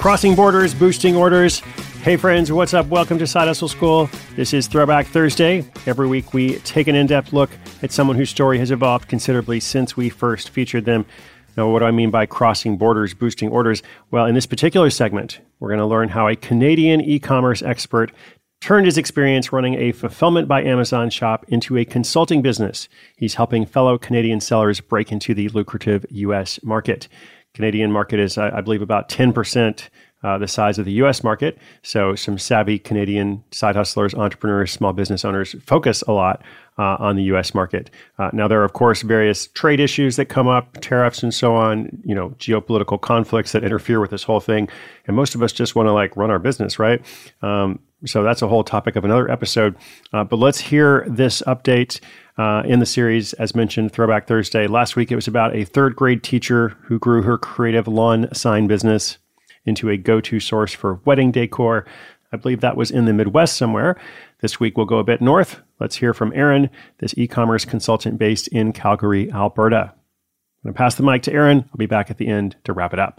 Crossing borders, boosting orders. Hey friends, what's up? Welcome to Side Hustle School. This is Throwback Thursday. Every week we take an in-depth look at someone whose story has evolved considerably since we first featured them. Now, what do I mean by crossing borders, boosting orders? Well, in this particular segment, we're going to learn how a Canadian e-commerce expert turned his experience running a Fulfillment by Amazon shop into a consulting business. He's helping fellow Canadian sellers break into the lucrative U.S. market. Canadian market is, I believe, about 10% the size of the U.S. market. So some savvy Canadian side hustlers, entrepreneurs, small business owners focus a lot on the U.S. market. Now, there are, of course, various trade issues that come up, tariffs and so on, geopolitical conflicts that interfere with this whole thing. And most of us just want to run our business, right? So that's a whole topic of another episode. But let's hear this update in the series, as mentioned, Throwback Thursday. Last week, it was about a third grade teacher who grew her creative lawn sign business into a go-to source for wedding decor. I believe that was in the Midwest somewhere. This week, we'll go a bit north. Let's hear from Aaron, this e-commerce consultant based in Calgary, Alberta. I'm going to pass the mic to Aaron. I'll be back at the end to wrap it up.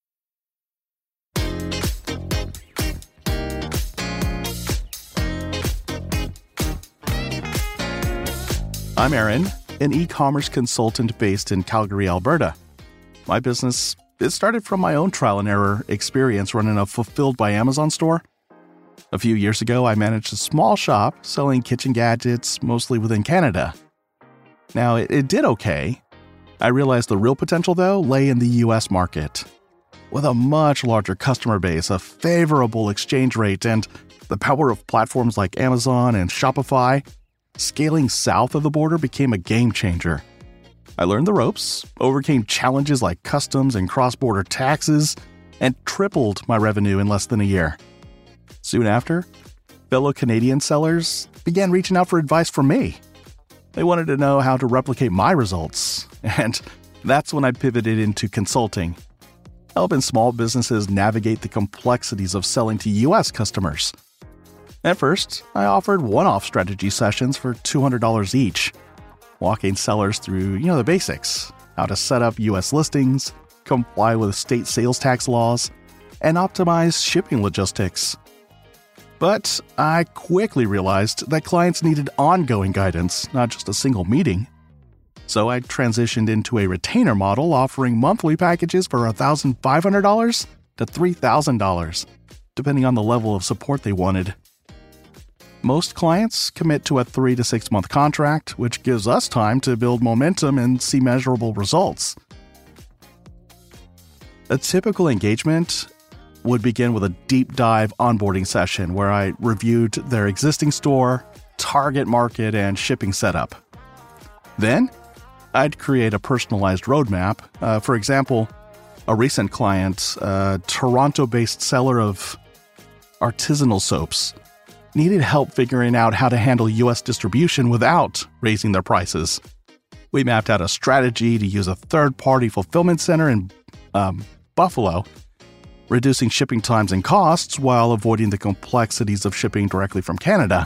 I'm Aaron, an e-commerce consultant based in Calgary, Alberta. My business, it started from my own trial and error experience running a Fulfilled by Amazon store. A few years ago, I managed a small shop selling kitchen gadgets, mostly within Canada. Now, it did okay. I realized the real potential, though, lay in the US market. With a much larger customer base, a favorable exchange rate, and the power of platforms like Amazon and Shopify, scaling south of the border became a game changer. I learned the ropes, overcame challenges like customs and cross-border taxes, and tripled my revenue in less than a year. Soon after, fellow Canadian sellers began reaching out for advice from me. They wanted to know how to replicate my results, and that's when I pivoted into consulting, helping small businesses navigate the complexities of selling to U.S. customers. At first, I offered one-off strategy sessions for $200 each, walking sellers through, the basics, how to set up U.S. listings, comply with state sales tax laws, and optimize shipping logistics. But I quickly realized that clients needed ongoing guidance, not just a single meeting. So I transitioned into a retainer model offering monthly packages for $1,500 to $3,000, depending on the level of support they wanted. Most clients commit to a 3 to 6 month contract, which gives us time to build momentum and see measurable results. A typical engagement would begin with a deep dive onboarding session where I reviewed their existing store, target market, and shipping setup. Then, I'd create a personalized roadmap. For example, a recent client, a Toronto-based seller of artisanal soaps, needed help figuring out how to handle U.S. distribution without raising their prices. We mapped out a strategy to use a third-party fulfillment center in Buffalo, reducing shipping times and costs while avoiding the complexities of shipping directly from Canada.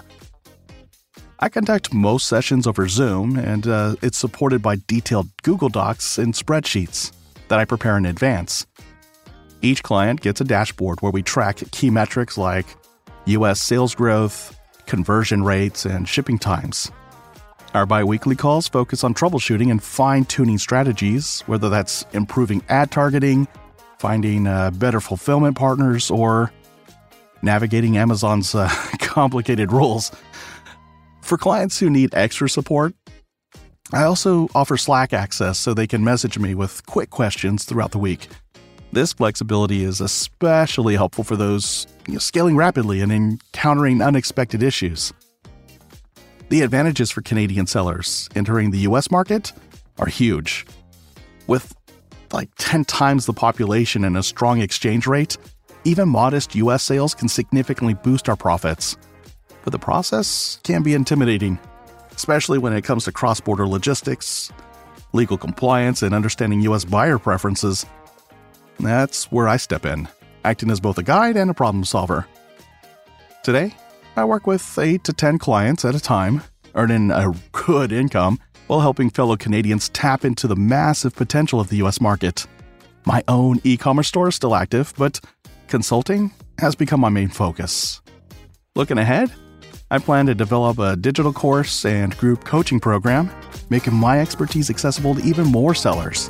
I conduct most sessions over Zoom, and it's supported by detailed Google Docs and spreadsheets that I prepare in advance. Each client gets a dashboard where we track key metrics like U.S. sales growth, conversion rates, and shipping times. Our bi-weekly calls focus on troubleshooting and fine-tuning strategies, whether that's improving ad targeting, finding better fulfillment partners, or navigating Amazon's complicated rules. For clients who need extra support, I also offer Slack access so they can message me with quick questions throughout the week. This flexibility is especially helpful for those scaling rapidly and encountering unexpected issues. The advantages for Canadian sellers entering the U.S. market are huge. With 10 times the population and a strong exchange rate, even modest U.S. sales can significantly boost our profits. But the process can be intimidating, especially when it comes to cross-border logistics, legal compliance, and understanding U.S. buyer preferences. That's where I step in, acting as both a guide and a problem solver. Today, I work with 8 to 10 clients at a time, earning a good income while helping fellow Canadians tap into the massive potential of the U.S. market. My own e-commerce store is still active, but consulting has become my main focus. Looking ahead, I plan to develop a digital course and group coaching program, making my expertise accessible to even more sellers.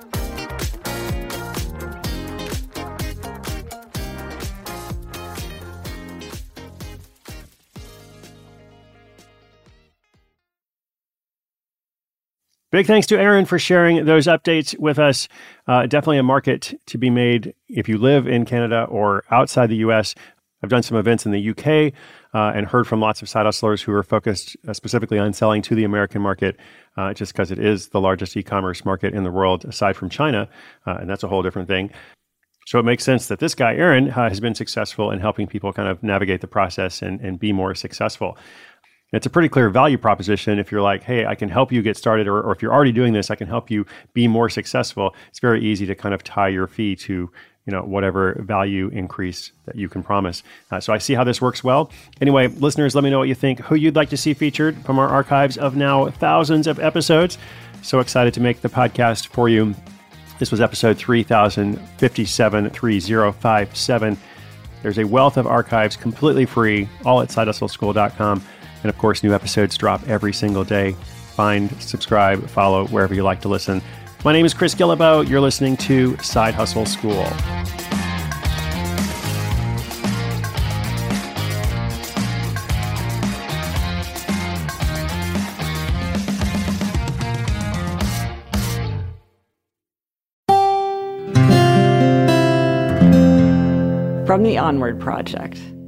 Big thanks to Aaron for sharing those updates with us. Definitely a market to be made if you live in Canada or outside the US. I've done some events in the UK and heard from lots of side hustlers who are focused specifically on selling to the American market, just because it is the largest e-commerce market in the world aside from China, and that's a whole different thing. So it makes sense that this guy, Aaron, has been successful in helping people kind of navigate the process and be more successful. It's a pretty clear value proposition if you're like, hey, I can help you get started, or if you're already doing this, I can help you be more successful. It's very easy to kind of tie your fee to whatever value increase that you can promise. So I see how this works well. Anyway, listeners, let me know what you think, who you'd like to see featured from our archives of now thousands of episodes. So excited to make the podcast for you. This was episode 3057, 3057. There's a wealth of archives completely free, all at sidehustleschool.com. And of course, new episodes drop every single day. Find, subscribe, follow wherever you like to listen. My name is Chris Guillebeau. You're listening to Side Hustle School. From the Onward Project.